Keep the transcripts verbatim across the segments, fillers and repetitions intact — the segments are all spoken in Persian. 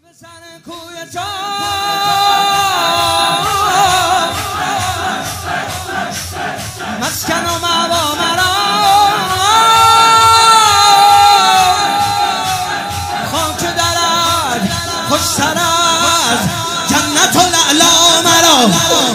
مسکن و مأوا مرا خاک درت خوشتر از جنت و لعلا مرا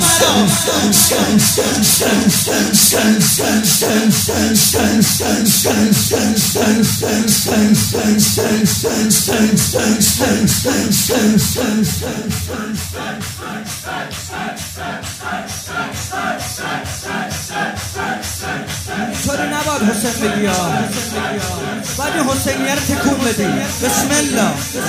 اینطوری نباید حسین بگی ها، باید این حسینیه رو تکون بدی. بسم الله.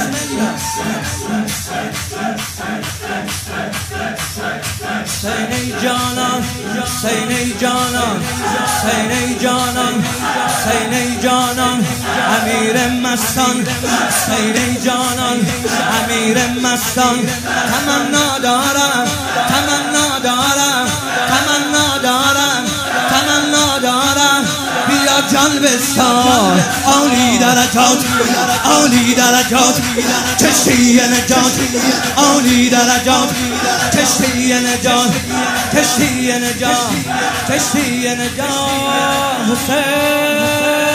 حسین جانان، حسین جانان، حسین جانان، حسین جانان، امیر مستان، حسین جانان، امیر مستان. تمنا دارم، تمنا دارم، تمنا دارم، تمنا دارم بیا جان بستان. عالی درجات، عالی درجات، کشتی نجات، عالی درجات، کشتی نجات، کشتی نجات، کشتی نجات. حسین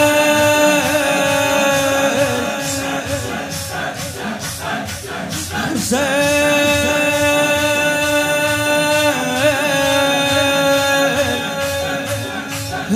حسین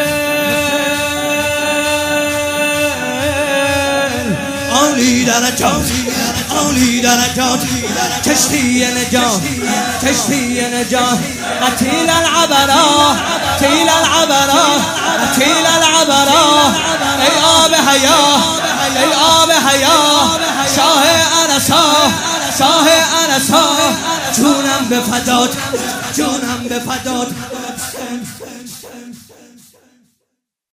حسین عالی درجات، عالی درجات، کشتی نجات، کشتی نجات. قتیل العبرا، قتیل العبرا، قتیل العبرا. ای آب حیا، ای آب حیا، شاه عرصا، شاه عرصا. جونم به فدات، جونم به فدات.